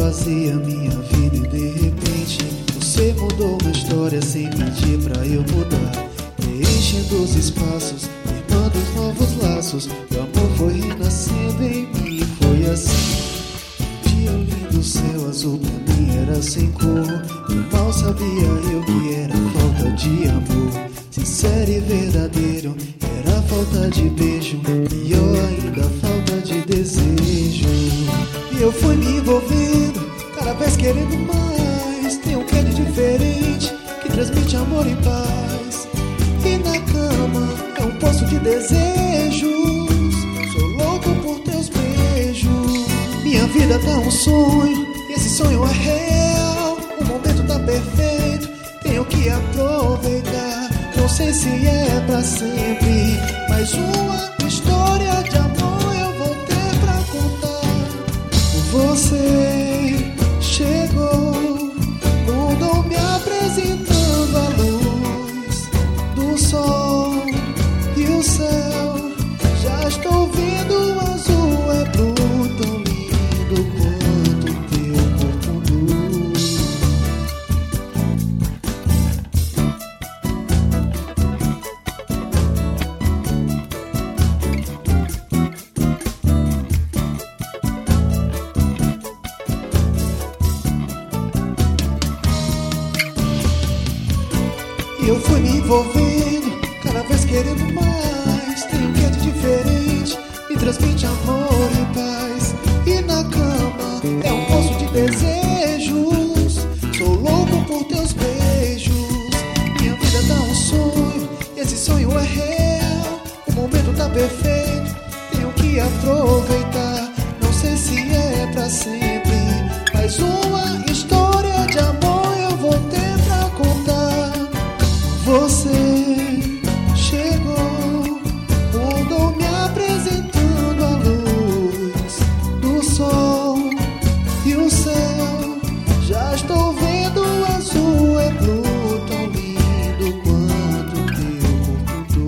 vazia minha vida e de repente você mudou uma história sem pedir pra eu mudar, preenchendo os espaços, firmando os novos laços. O amor foi renascendo em mim, foi assim. Dia lindo, céu azul pra mim era sem cor. Eu mal sabia eu que era falta de amor. Sincero e verdadeiro, era falta de beijo. Pior ainda, falta de desejo. E eu fui me envolvendo, cada vez querendo mais. Tem um quê de diferente, que transmite amor e paz. E na cama é um poço de desejos. Sou louco por teus beijos. Minha vida tá um sonho, e esse sonho é real. O momento tá perfeito, tenho que aproveitar. Não sei se é pra sempre, mas uma história de amor eu vou ter pra contar. Você chegou, mudou me apresentando a luz do sol e o céu. Já estou vendo o azul é blue, tão lindo quanto teu corpo nu. E eu fui me envolvendo, cada vez querendo mais. Tem um quê de diferente, me transmite amor e paz. E na cama é um poço de desejos. Sou louco por teus beijos. Minha vida dá um sonho, e esse sonho é real. O momento tá perfeito, tenho que aproveitar. Não sei se é pra sempre, mas uma história de amor eu vou ter pra contar. Você chegou, mudou me apresentando a luz do sol e o céu. Já estou vendo o azul é blue, tão lindo quanto teu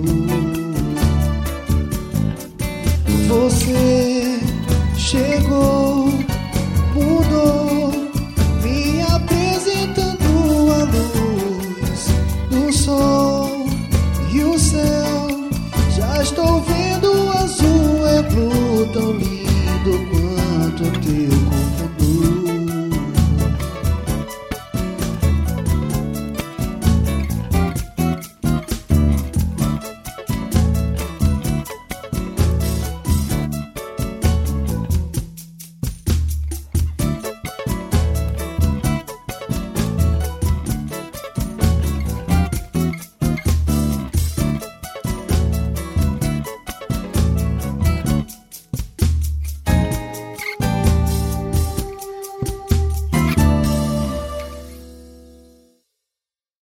corpo nu. Você chegou, mudou me apresentando a luz do sol e o céu. Já estou vendo o azul é blue, tão lindo